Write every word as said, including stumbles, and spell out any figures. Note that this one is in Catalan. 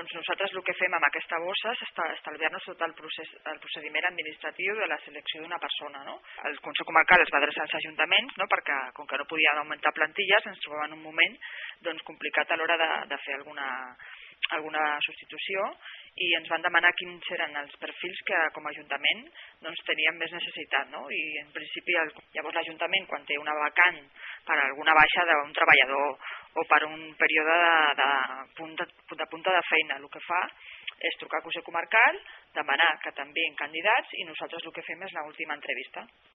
Doncs nosaltres el que fem amb aquesta bossa és estalviar-nos tot el, procés, el procediment administratiu de la selecció d'una persona. No? El Consell Comarcal es va adreçar als ajuntaments, no? perquè com que no podien augmentar plantilles ens trobàvem en un moment doncs, complicat a l'hora de, de fer alguna, alguna substitució i ens van demanar quins eren els perfils que com a Ajuntament doncs, teníem més necessitat. No? I en principi el, llavors l'Ajuntament quan té una vacant per alguna baixa d'un treballador o per un període de, de, punta, de punta de feina, el que fa és trucar al Consell Comarcal, demanar que t'enviïn candidats i nosaltres el que fem és l'última entrevista.